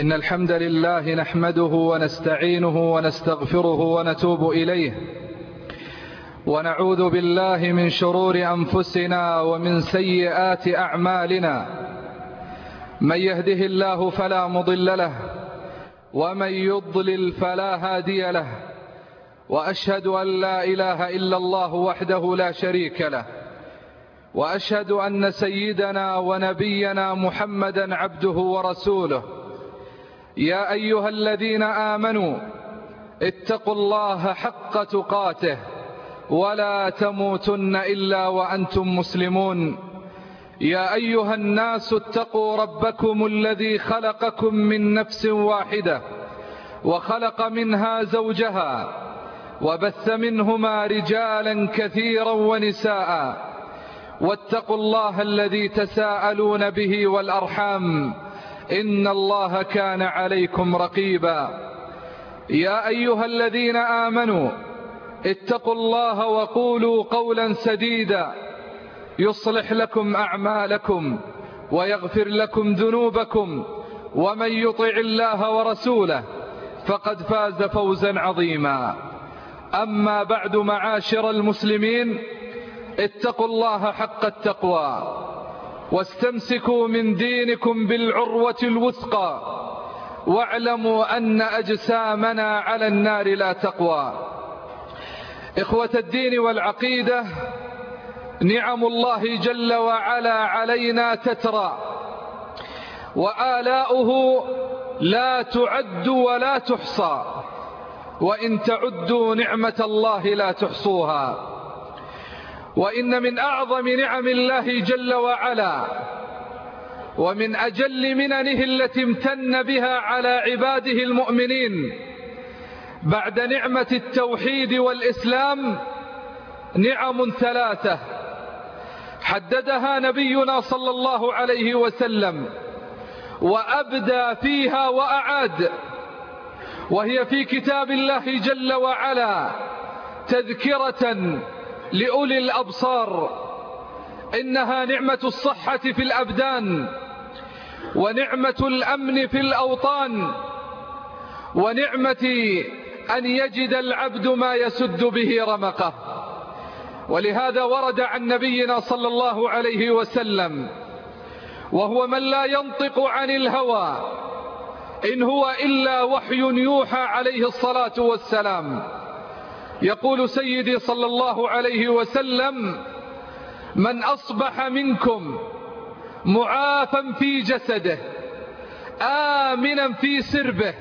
إن الحمد لله نحمده ونستعينه ونستغفره ونتوب إليه، ونعوذ بالله من شرور أنفسنا ومن سيئات أعمالنا. من يهده الله فلا مضل له، ومن يضلل فلا هادي له، وأشهد أن لا إله إلا الله وحده لا شريك له، وأشهد أن سيدنا ونبينا محمدا عبده ورسوله. يا أيها الذين آمنوا اتقوا الله حق تقاته ولا تموتن إلا وأنتم مسلمون. يا أيها الناس اتقوا ربكم الذي خلقكم من نفس واحدة، وخلق منها زوجها، وبث منهما رجالا كثيرا ونساء. واتقوا الله الذي تساءلون به والأرحام، إن الله كان عليكم رقيبا. يا أيها الذين آمنوا اتقوا الله وقولوا قولا سديدا يصلح لكم أعمالكم ويغفر لكم ذنوبكم، ومن يطع الله ورسوله فقد فاز فوزا عظيما. أما بعد، معاشر المسلمين، اتقوا الله حق التقوى، واستمسكوا من دينكم بالعروة الوثقى، واعلموا أن أجسامنا على النار لا تقوى. إخوة الدين والعقيدة، نعم الله جل وعلا علينا تترى، وآلاؤه لا تعد ولا تحصى، وإن تعدوا نعمة الله لا تحصوها. وإن من أعظم نعم الله جل وعلا ومن أجل مننه التي امتن بها على عباده المؤمنين بعد نعمة التوحيد والإسلام نعم ثلاثة حددها نبينا صلى الله عليه وسلم وأبدى فيها وأعاد، وهي في كتاب الله جل وعلا تذكرة لأولي الأبصار. إنها نعمة الصحة في الأبدان، ونعمة الأمن في الأوطان، ونعمة أن يجد العبد ما يسد به رمقه. ولهذا ورد عن نبينا صلى الله عليه وسلم، وهو من لا ينطق عن الهوى إن هو إلا وحي يوحى عليه الصلاة والسلام، يقول سيدي صلى الله عليه وسلم: من أصبح منكم معافا في جسده آمنا في سربه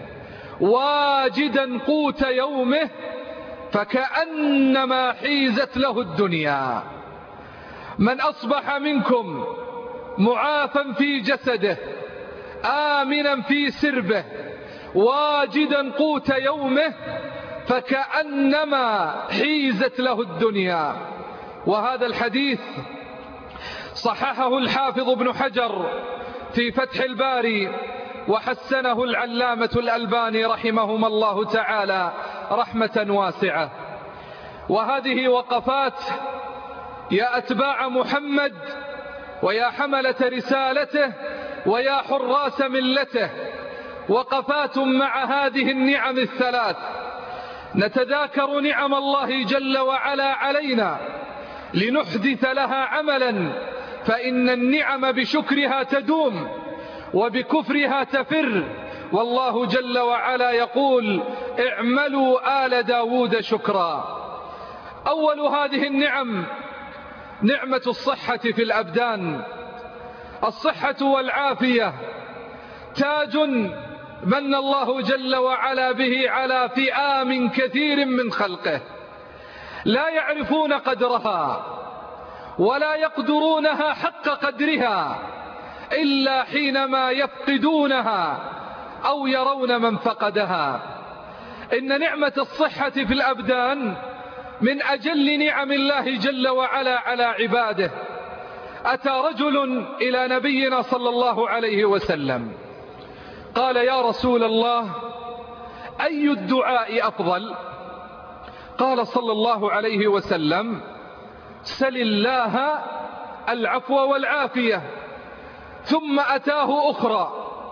واجدا قوت يومه فكأنما حيزت له الدنيا. من أصبح منكم معافا في جسده آمنا في سربه واجدا قوت يومه فكأنما حيزت له الدنيا. وهذا الحديث صححه الحافظ ابن حجر في فتح الباري، وحسنه العلامة الألباني رحمهما الله تعالى رحمة واسعة. وهذه وقفات يا أتباع محمد، ويا حملة رسالته، ويا حراس ملته، وقفات مع هذه النعم الثلاث نتذاكر نعم الله جل وعلا علينا لنحدث لها عملا، فإن النعم بشكرها تدوم وبكفرها تفر. والله جل وعلا يقول: اعملوا آل داود شكرا. أول هذه النعم نعمة الصحة في الأبدان. الصحة والعافية تاج من الله جل وعلا به على فئام كثير من خلقه لا يعرفون قدرها ولا يقدرونها حق قدرها إلا حينما يفقدونها أو يرون من فقدها. إن نعمة الصحة في الأبدان من أجل نعم الله جل وعلا على عباده. أتى رجل إلى نبينا صلى الله عليه وسلم قال: يا رسول الله، أي الدعاء أفضل؟ قال صلى الله عليه وسلم: سل الله العفو والعافية. ثم أتاه أخرى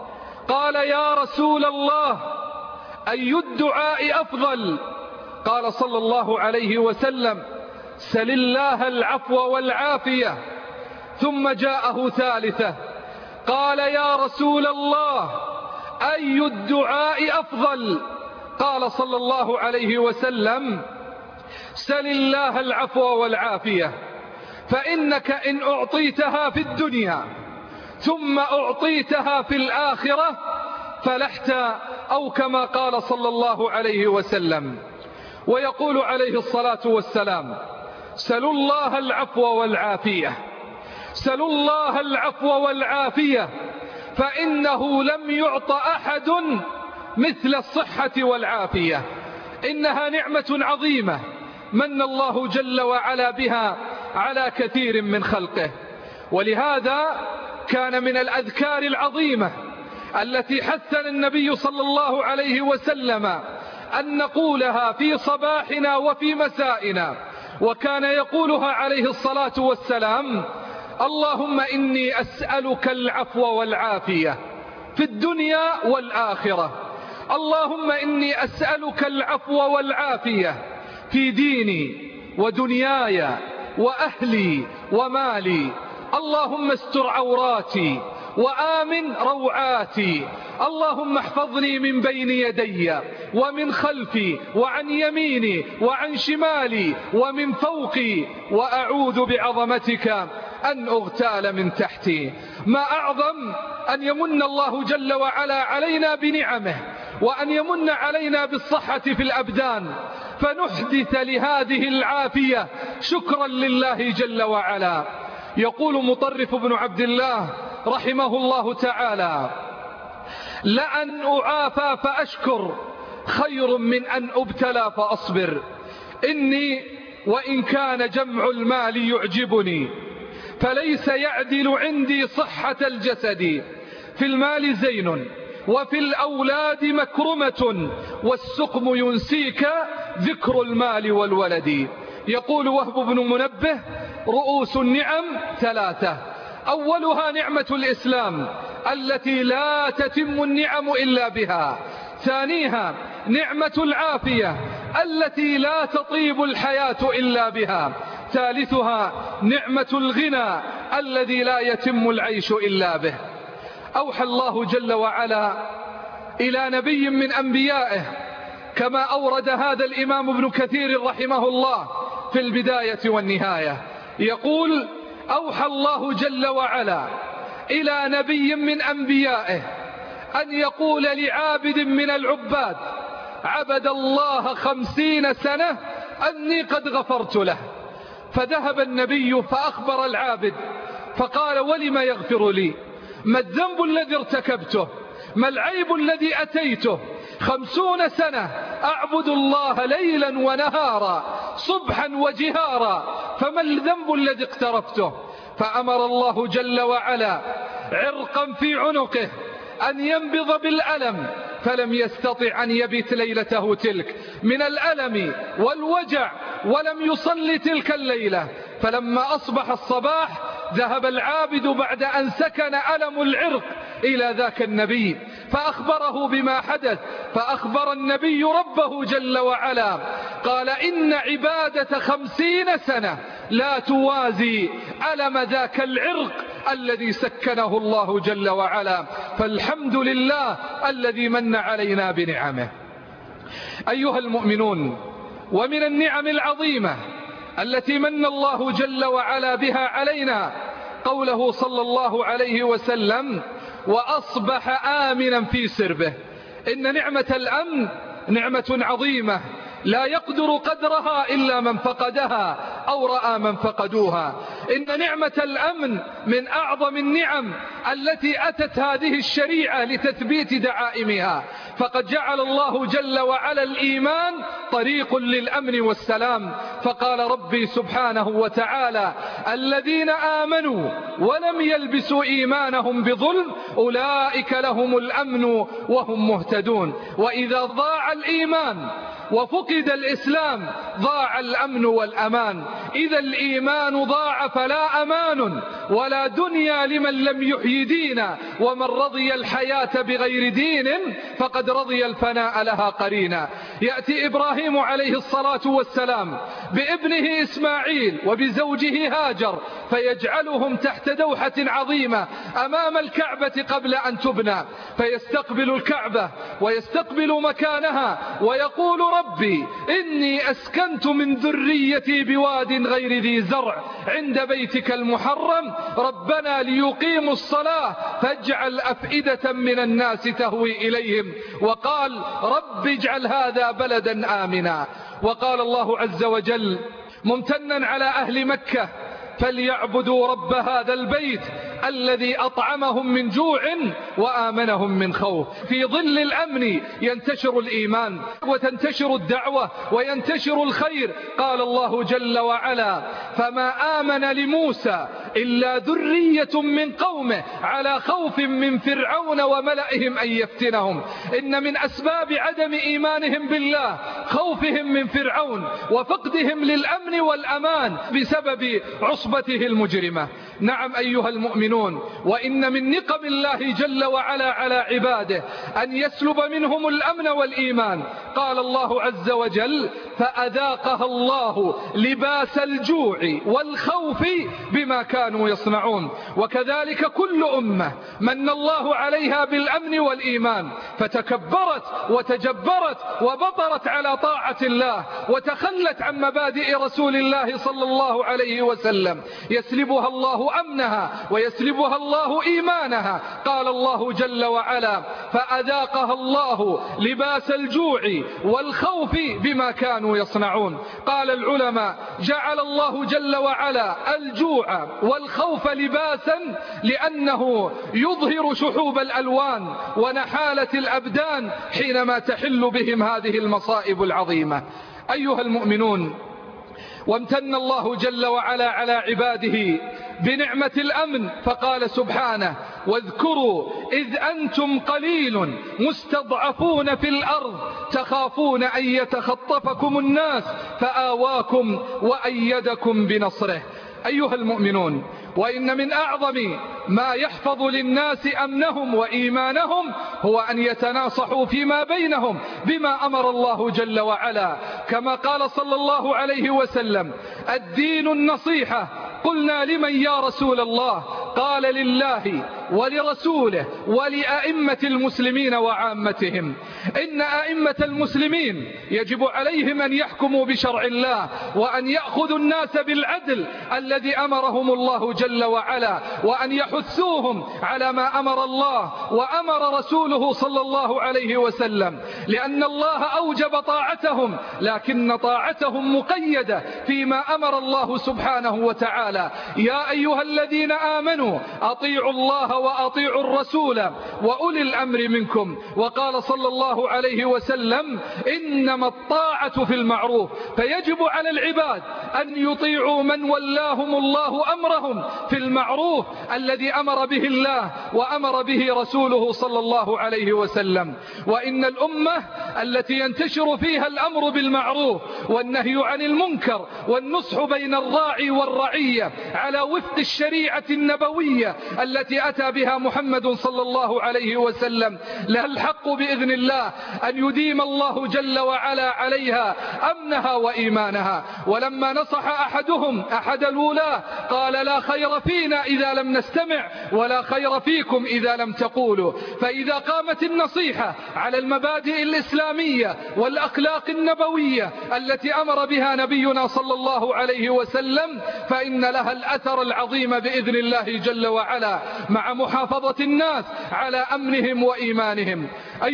قال يا رسول الله أي الدعاء أفضل؟ قال صلى الله عليه وسلم سل الله العفو والعافية. ثم جاءه ثالثة قال يا رسول الله أي الدعاء أفضل؟ قال صلى الله عليه وسلم سل الله العفو والعافية، فإنك إن أعطيتها في الدنيا ثم أعطيتها في الآخرة فلحت، أو كما قال صلى الله عليه وسلم. ويقول عليه الصلاة والسلام سلوا الله العفو والعافية، سلوا الله العفو والعافية، فإنه لم يعط أحد مثل الصحة والعافية. إنها نعمة عظيمة من الله جل وعلا بها على كثير من خلقه. ولهذا كان من الأذكار العظيمة التي حثنا النبي صلى الله عليه وسلم أن نقولها في صباحنا وفي مسائنا، وكان يقولها عليه الصلاة والسلام اللهم إني أسألك العفو والعافية في الدنيا والآخرة. اللهم إني أسألك العفو والعافية في ديني ودنياي وأهلي ومالي. اللهم استر عوراتي وآمن روعاتي. اللهم احفظني من بين يدي ومن خلفي وعن يميني وعن شمالي ومن فوقي، وأعوذ بعظمتك أن أغتال من تحتي. ما أعظم أن يمن الله جل وعلا علينا بنعمه، وأن يمن علينا بالصحة في الأبدان، فنحدث لهذه العافية شكرا لله جل وعلا. يقول مطرف بن عبد الله رحمه الله تعالى لأن أعافى فأشكر خير من أن أبتلى فأصبر. إني وإن كان جمع المال يعجبني فليس يعدل عندي صحة الجسد. في المال زين وفي الأولاد مكرمة، والسقم ينسيك ذكر المال والولد. يقول وهب بن منبه رؤوس النعم ثلاثة: أولها نعمة الإسلام التي لا تتم النعم إلا بها. ثانيها نعمة العافية التي لا تطيب الحياة إلا بها. ثالثها نعمة الغنى الذي لا يتم العيش إلا به. أوحى الله جل وعلا إلى نبي من أنبيائه كما أورد هذا الإمام ابن كثير رحمه الله في البداية والنهاية. يقول أوحى الله جل وعلا إلى نبي من أنبيائه أن يقول لعابد من العباد عبد الله 50 سنة أني قد غفرت له. فذهب النبي فأخبر العابد فقال ولم يغفر لي؟ ما الذنب الذي ارتكبته؟ ما العيب الذي أتيته؟ 50 سنة أعبد الله ليلا ونهارا صبحا وجهارا، فما الذنب الذي اقترفته؟ فأمر الله جل وعلا عرقا في عنقه أن ينبض بالألم، فلم يستطع أن يبت ليلته تلك من الألم والوجع، ولم يصلي تلك الليلة. فلما أصبح الصباح ذهب العابد بعد أن سكن ألم العرق إلى ذاك النبي فأخبره بما حدث. فأخبر النبي ربه جل وعلا قال إن عبادة 50 سنة لا توازي ألم ذاك العرق الذي سكنه الله جل وعلا. فالحمد لله الذي من علينا بنعمه. أيها المؤمنون، ومن النعم العظيمة التي من الله جل وعلا بها علينا قوله صلى الله عليه وسلم وأصبح آمنا في سربه. إن نعمة الأمن نعمة عظيمة لا يقدر قدرها إلا من فقدها أو رأى من فقدوها. إن نعمة الأمن من أعظم النعم التي أتت هذه الشريعة لتثبيت دعائمها، فقد جعل الله جل وعلا الإيمان طريق للأمن والسلام. فقال ربي سبحانه وتعالى الذين آمنوا ولم يلبسوا إيمانهم بظلم أولئك لهم الأمن وهم مهتدون. وإذا ضاع الإيمان وفقد الإسلام ضاع الأمن والأمان. إذا الإيمان ضاع فلا أمان ولا دنيا لمن لم يحيي دينا، ومن رضي الحياة بغير دين فقد رضي الفناء لها قرينا. يأتي إبراهيم عليه الصلاة والسلام بابنه إسماعيل وبزوجه هاجر فيجعلهم تحت دوحة عظيمة أمام الكعبة قبل أن تبنى، فيستقبل الكعبة ويستقبل مكانها ويقول ربي إني أسكنت من ذريتي بواد غير ذي زرع عند بيتك المحرم ربنا ليقيموا الصلاة فاجعل أفئدة من الناس تهوي إليهم، وقال رب اجعل هذا بلدا آمنا. وقال الله عز وجل ممتنا على أهل مكة فليعبدوا رب هذا البيت الذي أطعمهم من جوع وآمنهم من خوف. في ظل الأمن ينتشر الإيمان وتنتشر الدعوة وينتشر الخير. قال الله جل وعلا فما آمن لموسى إلا ذرية من قومه على خوف من فرعون وملئهم أن يفتنهم. إن من أسباب عدم إيمانهم بالله خوفهم من فرعون وفقدهم للأمن والأمان بسبب عصبته المجرمة. نعم أيها المؤمنون، وإن من نقم الله جل وعلا على عباده أن يسلب منهم الأمن والإيمان. قال الله عز وجل فأذاقها الله لباس الجوع والخوف بما كانوا يصنعون. وكذلك كل أمة من الله عليها بالأمن والإيمان فتكبرت وتجبرت وبطرت على طاعة الله وتخلت عن مبادئ رسول الله صلى الله عليه وسلم يسلبها الله أمنها ويسلبها الله إيمانها. قال الله جل وعلا فأذاقها الله لباس الجوع والخوف بما كانوا يصنعون. قال العلماء جعل الله جل وعلا الجوع والخوف لباسا لأنه يظهر شحوب الألوان ونحالة الأبدان حينما تحل بهم هذه المصائب العظيمة. أيها المؤمنون، وامتن الله جل وعلا على عباده بنعمة الأمن فقال سبحانه واذكروا إذ أنتم قليل مستضعفون في الأرض تخافون أن يتخطفكم الناس فآواكم وأيدكم بنصره. أيها المؤمنون، وإن من أعظم ما يحفظ للناس أمنهم وإيمانهم هو أن يتناصحوا فيما بينهم بما أمر الله جل وعلا، كما قال صلى الله عليه وسلم الدين النصيحة. قلنا لمن يا رسول الله؟ قال لله ولرسوله ولأئمة المسلمين وعامتهم. إن أئمة المسلمين يجب عليهم أن يحكموا بشرع الله وأن يأخذوا الناس بالعدل الذي أمرهم الله جل وعلا، وأن يحثوهم على ما أمر الله وأمر رسوله صلى الله عليه وسلم، لأن الله أوجب طاعتهم لكن طاعتهم مقيدة فيما أمر الله سبحانه وتعالى. يا أيها الذين آمنوا أطيعوا الله وأطيعوا الرسول وأولي الأمر منكم. وقال صلى الله عليه وسلم إنما الطاعة في المعروف، فيجب على العباد أن يطيعوا من ولاهم الله أمرهم في المعروف الذي أمر به الله وأمر به رسوله صلى الله عليه وسلم. وإن الأمة التي ينتشر فيها الأمر بالمعروف والنهي عن المنكر والنصح بين الراعي والرعية على وفق الشريعة النبوية التي أتى بها محمد صلى الله عليه وسلم لها الحق بإذن الله أن يديم الله جل وعلا عليها أمنها وإيمانها. ولما نصح أحدهم أحد الولاة قال لا خير فينا إذا لم نستمع ولا خير فيكم إذا لم تقولوا. فإذا قامت النصيحة على المبادئ الإسلامية والأخلاق النبوية التي أمر بها نبينا صلى الله عليه وسلم فإن لها الأثر العظيم بإذن الله جل وعلا مع محافظة الناس على أمنهم وإيمانهم.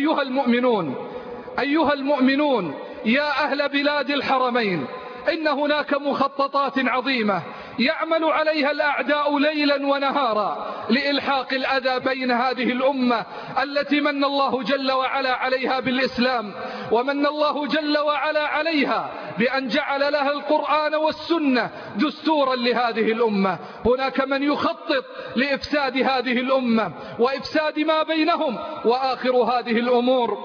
أيها المؤمنون يا أهل بلاد الحرمين، إن هناك مخططات عظيمة يعمل عليها الأعداء ليلا ونهارا لإلحاق الأذى بين هذه الأمة التي من الله جل وعلا عليها بالإسلام، ومن الله جل وعلا عليها بأن جعل لها القرآن والسنة دستورا لهذه الأمة. هناك من يخطط لإفساد هذه الأمة وإفساد ما بينهم، وآخر هذه الأمور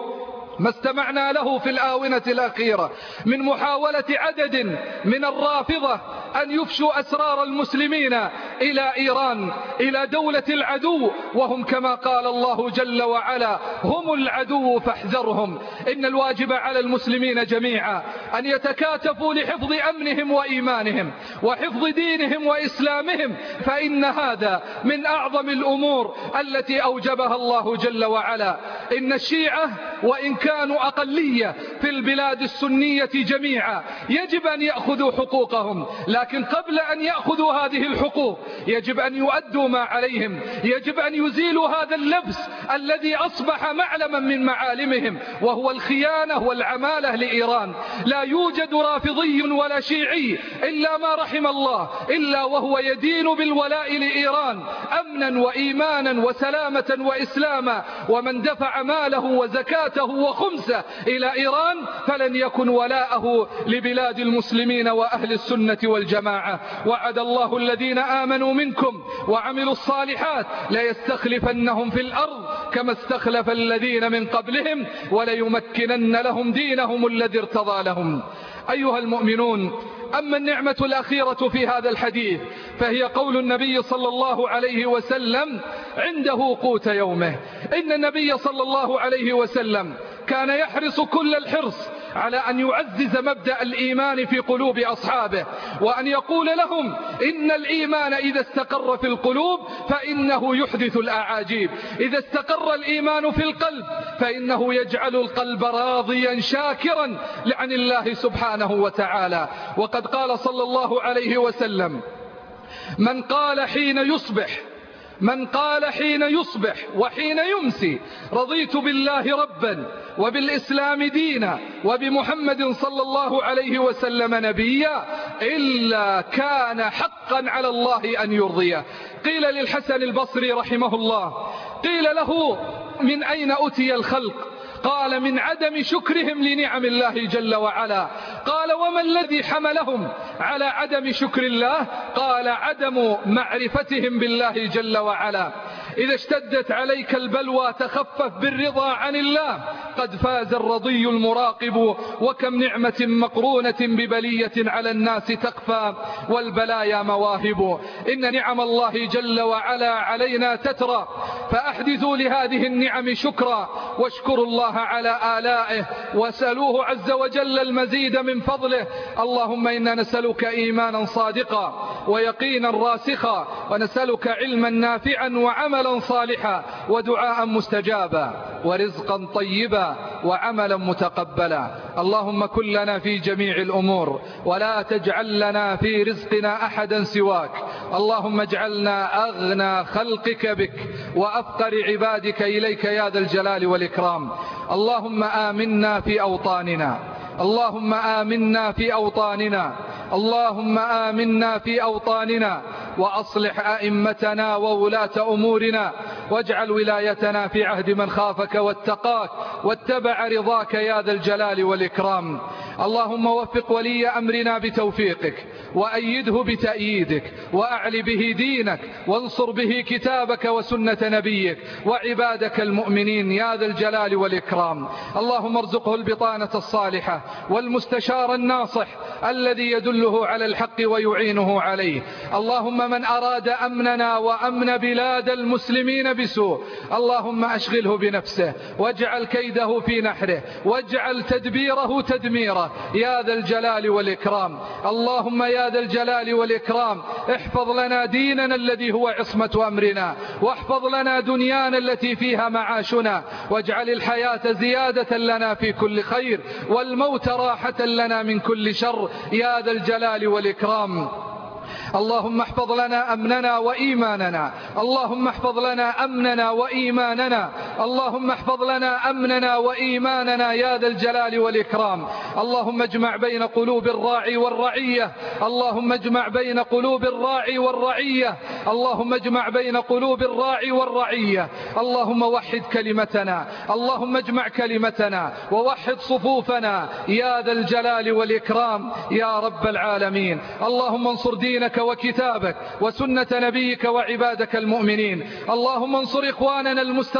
ما استمعنا له في الآونة الأخيرة من محاولة عدد من الرافضة أن يفشوا أسرار المسلمين إلى إيران، إلى دولة العدو، وهم كما قال الله جل وعلا هم العدو فاحذرهم. إن الواجب على المسلمين جميعا أن يتكاتفوا لحفظ أمنهم وإيمانهم وحفظ دينهم وإسلامهم، فإن هذا من أعظم الأمور التي أوجبها الله جل وعلا. إن الشيعة وإن كانوا أقلية في البلاد السنية جميعا يجب أن يأخذوا حقوقهم، لكن قبل أن يأخذوا هذه الحقوق يجب أن يؤدوا ما عليهم، يجب أن يزيلوا هذا اللبس الذي أصبح معلما من معالمهم، وهو الخيانة والعمالة لإيران. لا يوجد رافضي ولا شيعي إلا ما رحم الله إلا وهو يدين بالولاء لإيران أمنا وإيمانا وسلامة وإسلاما، ومن دفع ماله وزكاته وخمسه إلى إيران فلن يكن ولاءه لبلاد المسلمين وأهل السنة والجماعة. وعد الله الذين آمنوا منكم وعملوا الصالحات ليستخلفنهم في الأرض كما استخلف الذين من قبلهم وليمكنن لهم دينهم الذي ارتضى لهم. أيها المؤمنون، أما النعمة الأخيرة في هذا الحديث فهي قول النبي صلى الله عليه وسلم عنده قوت يومه. إن النبي صلى الله عليه وسلم كان يحرص كل الحرص على أن يعزز مبدأ الإيمان في قلوب أصحابه، وأن يقول لهم إن الإيمان إذا استقر في القلوب فإنه يحدث الأعاجيب. إذا استقر الإيمان في القلب فإنه يجعل القلب راضيا شاكرا لعن الله سبحانه وتعالى. وقد قال صلى الله عليه وسلم من قال حين يصبح وحين يمسي رضيت بالله ربا وبالإسلام دينا وبمحمد صلى الله عليه وسلم نبيا إلا كان حقا على الله أن يرضيه. قيل للحسن البصري رحمه الله، قيل له من أين أتي الخلق؟ قال من عدم شكرهم لنعم الله جل وعلا. قال وما الذي حملهم على عدم شكر الله؟ قال عدم معرفتهم بالله جل وعلا. إذا اشتدت عليك البلوى تخفف بالرضا عن الله، قد فاز الرضي المراقب، وكم نعمة مقرونة ببلية على الناس تخفى والبلايا مواهب. إن نعم الله جل وعلا علينا تترى، فأحدثوا لهذه النعم شكرا واشكروا الله على آلائه واسألوه عز وجل المزيد من فضله. اللهم إنا نسألك إيمانا صادقا ويقينا راسخا، ونسألك علما نافعا وعملا صالحا ودعاء مستجابا ورزقا طيبا وعملا متقبلا. اللهم كن لنا في جميع الأمور ولا تجعل لنا في رزقنا أحدا سواك. اللهم اجعلنا أغنى خلقك بك وأفقر عبادك إليك يا ذا الجلال والإكرام. اللهم آمنا في أوطاننا، اللهم آمنا في أوطاننا، اللهم آمنا في أوطاننا، وأصلح أئمتنا وولاة أمورنا، واجعل ولايتنا في عهد من خافك واتقاك واتبع رضاك يا ذا الجلال والإكرام. اللهم وفق ولي أمرنا بتوفيقك، وأيده بتأييدك، وأعل به دينك، وانصر به كتابك وسنة نبيك وعبادك المؤمنين يا ذا الجلال والإكرام. اللهم ارزقه البطانة الصالحة والمستشار الناصح الذي يدله على الحق ويعينه عليه. اللهم من أراد أمننا وأمن بلاد المسلمين بسوء اللهم أشغله بنفسه واجعل كيده في نحره واجعل تدبيره تدميره يا ذا الجلال والإكرام. اللهم يا ذا الجلال والإكرام احفظ لنا ديننا الذي هو عصمة أمرنا، واحفظ لنا دنيانا التي فيها معاشنا، واجعل الحياة زيادة لنا في كل خير والموت راحة لنا من كل شر يا ذا الجلال والإكرام. اللهم احفظ لنا أمننا وإيماننا، اللهم احفظ لنا أمننا وإيماننا، اللهم احفظ لنا أمننا وإيماننا يا ذا الجلال والإكرام. اللهم اجمع بين قلوب الراعي والرعية، اللهم اجمع بين قلوب الراعي والرعية، اللهم اجمع بين قلوب الراعي والرعية. اللهم وحد كلمتنا، اللهم اجمع كلمتنا ووحد صفوفنا يا ذا الجلال والإكرام يا رب العالمين. اللهم انصر دينك وكتابك وسنة نبيك وعبادك المؤمنين. اللهم انصر إخواننا المستضعفين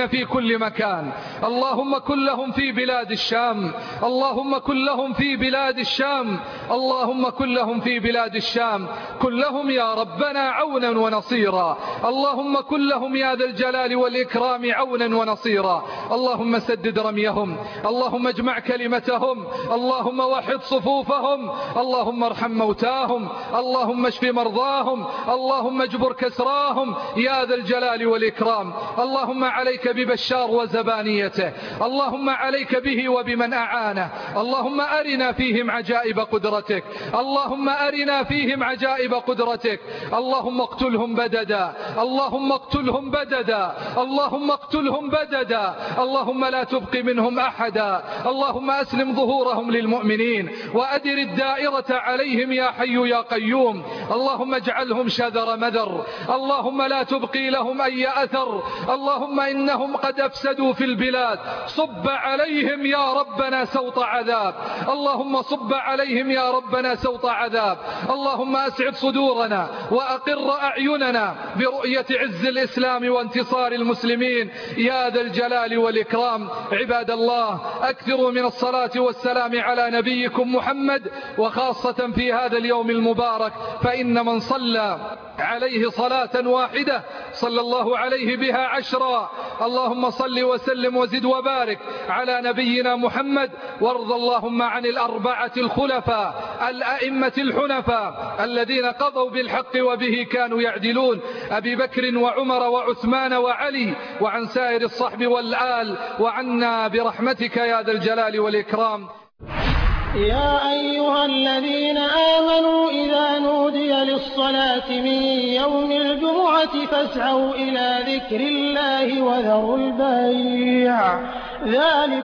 المسلمين في كل مكان. اللهم كن لهم في بلاد الشام، اللهم كن لهم في بلاد الشام، اللهم كن لهم في بلاد الشام. كن لهم يا ربنا عونا ونصيرا، اللهم كن لهم يا ذا الجلال والإكرام عونا ونصيرا. اللهم سدد رميهم، اللهم اجمع كلمتهم، اللهم وحد صفوفهم، اللهم ارحم موتاهم، اللهم اشف مرضاهم، اللهم اجبر كسراهم يا ذا الجلال والإكرام. اللهم عليك ببشار وزبانيته، اللهم عليك به وبمن أعانه. اللهم أرنا فيهم عجائب قدرتك، اللهم أرنا فيهم عجائب قدرتك. اللهم اقتلهم بددا، اللهم اقتلهم بددا، اللهم اقتلهم بددا. اللهم لا تبق منهم أحدا. اللهم أسلم ظهورهم للمؤمنين وأدر الدائرة عليهم يا حي يا قيوم. اللهم اجعلهم شذر مذر، اللهم لا تبقي لهم أي أثر. اللهم إنهم قد أفسدوا في البلاد، صب عليهم يا ربنا سوط عذاب، اللهم صب عليهم يا ربنا سوط عذاب. اللهم أسعد صدورنا وأقر أعيننا برؤية عز الإسلام وانتصار المسلمين يا ذا الجلال والإكرام. عباد الله، أكثروا من الصلاة والسلام على نبيكم محمد، وخاصة في هذا اليوم المبارك، فإن من صلى عليه صلاة واحدة صلى الله عليه بها 10. اللهم صل وسلم وزد وبارك على نبينا محمد، وارض اللهم عن الأربعة الخلفاء الأئمة الحنفاء الذين قضوا بالحق وبه كانوا يعدلون، أبي بكر وعمر وعثمان وعلي، وعن سائر الصحب والآل، وعنا برحمتك يا ذا الجلال والإكرام. يا أيها الذين آمنوا إذا نودي للصلاة من يوم الجمعة فاسعوا إلى ذكر الله وذروا البيع، ذلك